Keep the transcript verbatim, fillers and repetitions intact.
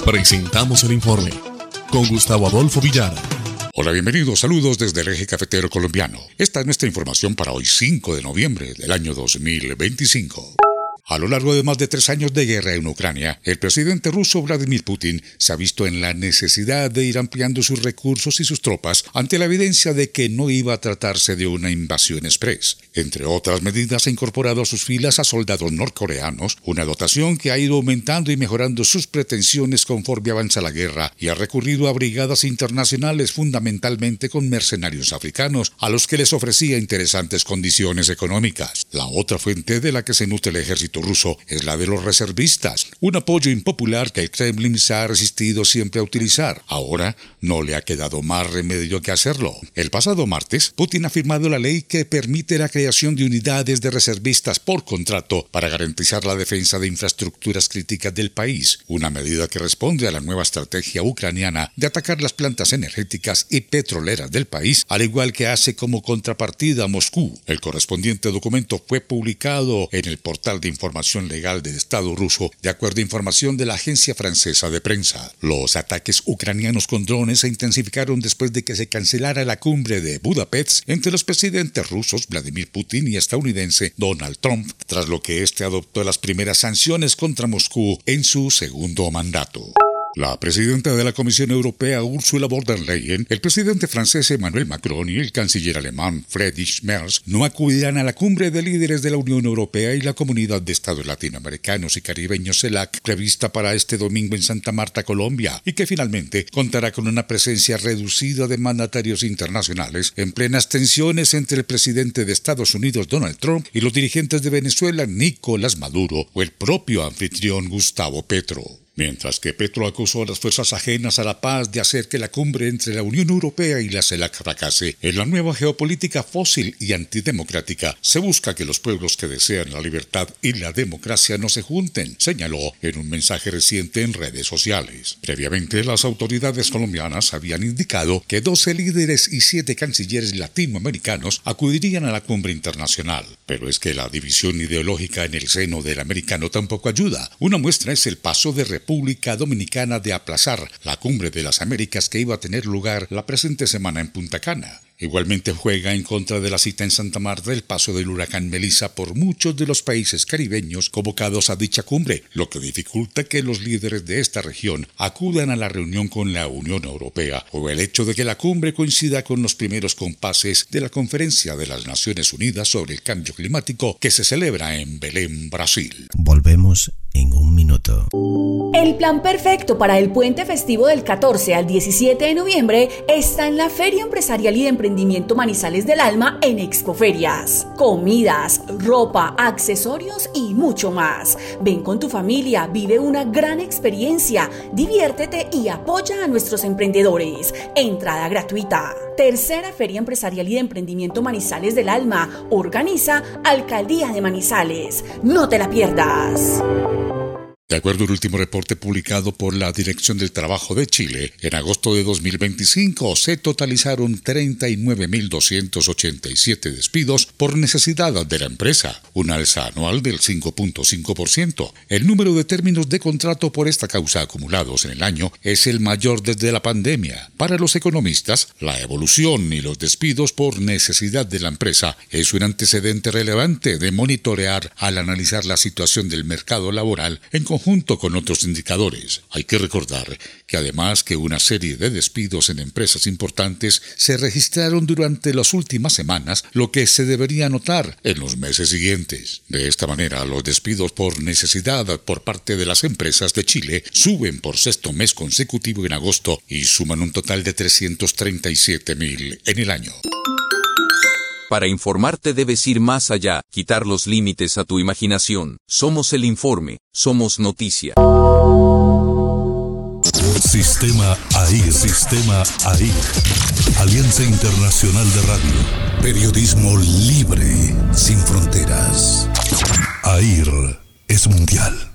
Presentamos el informe con Gustavo Adolfo Villara. Hola, bienvenidos, saludos desde el eje cafetero colombiano. Esta es nuestra información para hoy cinco de noviembre del año dos mil veinticinco. A lo largo de más de tres años de guerra en Ucrania, el presidente ruso Vladimir Putin se ha visto en la necesidad de ir ampliando sus recursos y sus tropas ante la evidencia de que no iba a tratarse de una invasión express. Entre otras medidas, ha incorporado a sus filas a soldados norcoreanos, una dotación que ha ido aumentando y mejorando sus pretensiones conforme avanza la guerra, y ha recurrido a brigadas internacionales fundamentalmente con mercenarios africanos, a los que les ofrecía interesantes condiciones económicas. La otra fuente de la que se nutre el ejército ruso es la de los reservistas, un apoyo impopular que el Kremlin se ha resistido siempre a utilizar. Ahora no le ha quedado más remedio que hacerlo. El pasado martes, Putin ha firmado la ley que permite la creación de unidades de reservistas por contrato para garantizar la defensa de infraestructuras críticas del país, una medida que responde a la nueva estrategia ucraniana de atacar las plantas energéticas y petroleras del país, al igual que hace como contrapartida a Moscú. El correspondiente documento fue publicado en el portal de información Información legal del Estado ruso, de acuerdo a información de la agencia francesa de prensa. Los ataques ucranianos con drones se intensificaron después de que se cancelara la cumbre de Budapest entre los presidentes rusos Vladimir Putin y estadounidense Donald Trump, tras lo que este adoptó las primeras sanciones contra Moscú en su segundo mandato. La presidenta de la Comisión Europea, Ursula von der Leyen, el presidente francés Emmanuel Macron y el canciller alemán Friedrich Merz no acudirán a la cumbre de líderes de la Unión Europea y la Comunidad de Estados Latinoamericanos y Caribeños CELAC, prevista para este domingo en Santa Marta, Colombia, y que finalmente contará con una presencia reducida de mandatarios internacionales en plenas tensiones entre el presidente de Estados Unidos, Donald Trump, y los dirigentes de Venezuela, Nicolás Maduro, o el propio anfitrión Gustavo Petro. Mientras que Petro acusó a las fuerzas ajenas a la paz de hacer que la cumbre entre la Unión Europea y la CELAC fracase, en la nueva geopolítica fósil y antidemocrática se busca que los pueblos que desean la libertad y la democracia no se junten, señaló en un mensaje reciente en redes sociales. Previamente, las autoridades colombianas habían indicado que doce líderes y siete cancilleres latinoamericanos acudirían a la cumbre internacional. Pero es que la división ideológica en el seno del americano tampoco ayuda. Una muestra es el paso de República Dominicana de aplazar la Cumbre de las Américas que iba a tener lugar la presente semana en Punta Cana. Igualmente juega en contra de la cita en Santa Marta el paso del huracán Melissa por muchos de los países caribeños convocados a dicha cumbre, lo que dificulta que los líderes de esta región acudan a la reunión con la Unión Europea, o el hecho de que la cumbre coincida con los primeros compases de la Conferencia de las Naciones Unidas sobre el Cambio Climático que se celebra en Belén, Brasil. Volvemos en un minuto. El plan perfecto para el puente festivo del catorce al diecisiete de noviembre está en la Feria Empresarial y de Emprendimiento Manizales del Alma en Expoferias. Comidas, ropa, accesorios y mucho más. Ven con tu familia, vive una gran experiencia, diviértete y apoya a nuestros emprendedores. Entrada gratuita. Tercera Feria Empresarial y de Emprendimiento Manizales del Alma. Organiza Alcaldía de Manizales. No te la pierdas. De acuerdo al último reporte publicado por la Dirección del Trabajo de Chile, en agosto de dos mil veinticinco se totalizaron treinta y nueve mil doscientos ochenta y siete despidos por necesidad de la empresa, un alza anual del cinco punto cinco por ciento. El número de términos de contrato por esta causa acumulados en el año es el mayor desde la pandemia. Para los economistas, la evolución y los despidos por necesidad de la empresa es un antecedente relevante de monitorear al analizar la situación del mercado laboral en conjunto con otros indicadores. Hay que recordar que además que una serie de despidos en empresas importantes se registraron durante las últimas semanas, lo que se debería notar en los meses siguientes. De esta manera, los despidos por necesidad por parte de las empresas de Chile suben por sexto mes consecutivo en agosto y suman un total de trescientos treinta y siete mil en el año. Para informarte debes ir más allá, quitar los límites a tu imaginación. Somos el informe, somos noticia. Sistema A I R, Sistema A I R. Alianza Internacional de Radio. Periodismo libre, sin fronteras. A I R es mundial.